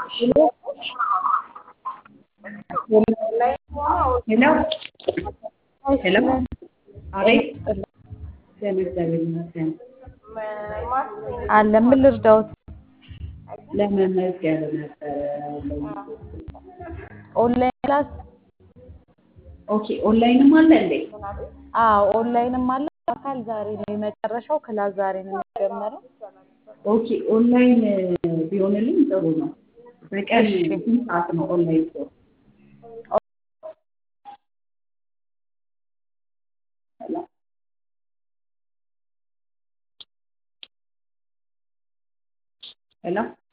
Hello? Hello? አይስጥልን አቤት አይስጥልን እግዚአብሔር ይመስገን። አለ ምን ልርዳዎት? ለመመዝገብ ነበረ ኦንላይን ክላስ ኦኬ ኦንላይንም አለ እንዴ? ኦንላይንም አለ። አካል ዛሬ ነው የመጨረሻው ክላስ ዛሬ ነው የሚጀመረው። ኦኬ ኦንላይን ቢሆንልኝ ጥሩ ነው። በቀን እሺ ስንት ሰዓት ነው ኦንላይን ኮርስ? ሄሎ